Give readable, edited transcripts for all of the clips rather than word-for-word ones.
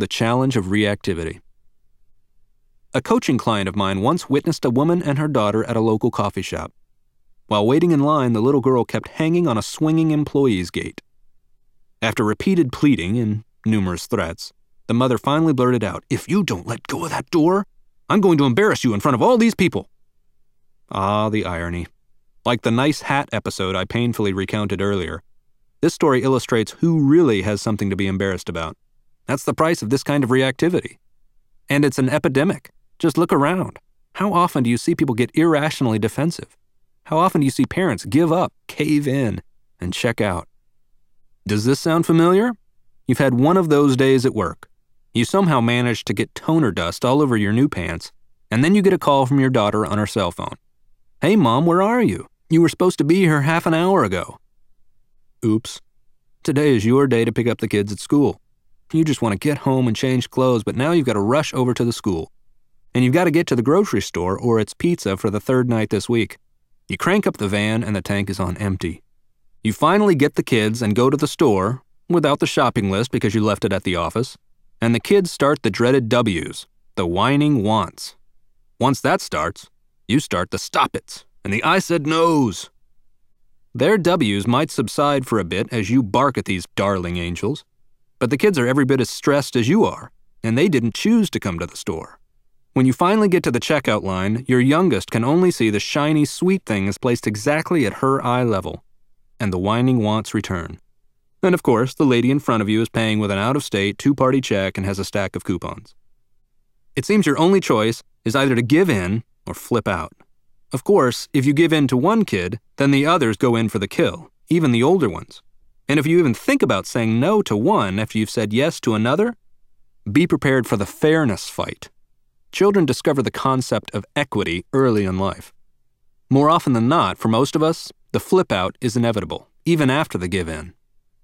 The challenge of reactivity. A coaching client of mine once witnessed a woman and her daughter at a local coffee shop. While waiting in line, the little girl kept hanging on a swinging employee's gate. After repeated pleading and numerous threats, the mother finally blurted out, "If you don't let go of that door, I'm going to embarrass you in front of all these people." Ah, the irony. Like the nice hat episode I painfully recounted earlier, this story illustrates who really has something to be embarrassed about. That's the price of this kind of reactivity. And it's an epidemic. Just look around. How often do you see people get irrationally defensive? How often do you see parents give up, cave in, and check out? Does this sound familiar? You've had one of those days at work. You somehow managed to get toner dust all over your new pants, and then you get a call from your daughter on her cell phone. "Hey, Mom, where are you? You were supposed to be here half an hour ago." Oops. Today is your day to pick up the kids at school. You just want to get home and change clothes, but now you've got to rush over to the school. And you've got to get to the grocery store or it's pizza for the third night this week. You crank up the van and the tank is on empty. You finally get the kids and go to the store without the shopping list because you left it at the office. And the kids start the dreaded W's, the whining wants. Once that starts, you start the stop it's and the I said no's. Their W's might subside for a bit as you bark at these darling angels, but the kids are every bit as stressed as you are, and they didn't choose to come to the store. When you finally get to the checkout line, your youngest can only see the shiny, sweet things placed exactly at her eye level, and the whining wants return. And of course, the lady in front of you is paying with an out-of-state, two-party check and has a stack of coupons. It seems your only choice is either to give in or flip out. Of course, if you give in to one kid, then the others go in for the kill, even the older ones. And if you even think about saying no to one after you've said yes to another, be prepared for the fairness fight. Children discover the concept of equity early in life. More often than not, for most of us, the flip out is inevitable, even after the give in.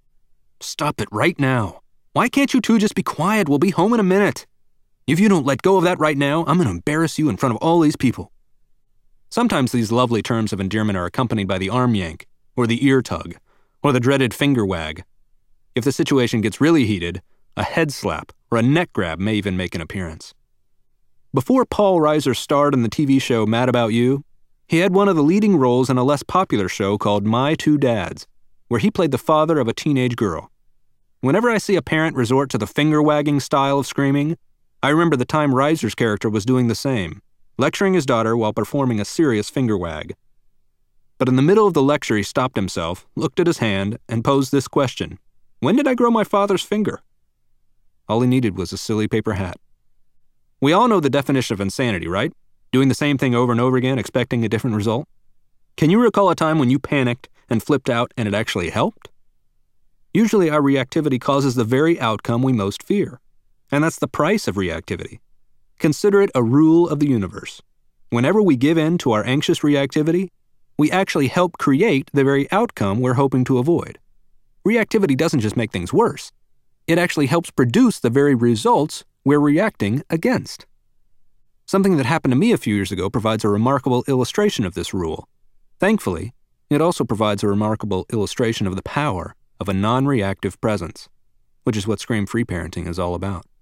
Stop it right now. Why can't you two just be quiet? We'll be home in a minute. If you don't let go of that right now, I'm going to embarrass you in front of all these people. Sometimes these lovely terms of endearment are accompanied by the arm yank, or the ear tug, or the dreaded finger wag. If the situation gets really heated, a head slap or a neck grab may even make an appearance. Before Paul Reiser starred in the TV show Mad About You, he had one of the leading roles in a less popular show called My Two Dads, where he played the father of a teenage girl. Whenever I see a parent resort to the finger-wagging style of screaming, I remember the time Reiser's character was doing the same, lecturing his daughter while performing a serious finger wag. But in the middle of the lecture he stopped himself, looked at his hand, and posed this question: "When did I grow my father's finger?" All he needed was a silly paper hat. We all know the definition of insanity, right? Doing the same thing over and over again, expecting a different result. Can you recall a time when you panicked and flipped out and it actually helped? Usually our reactivity causes the very outcome we most fear. And that's the price of reactivity. Consider it a rule of the universe. Whenever we give in to our anxious reactivity, we actually help create the very outcome we're hoping to avoid. Reactivity doesn't just make things worse. It actually helps produce the very results we're reacting against. Something that happened to me a few years ago provides a remarkable illustration of this rule. Thankfully, it also provides a remarkable illustration of the power of a non-reactive presence, which is what Scream Free Parenting is all about.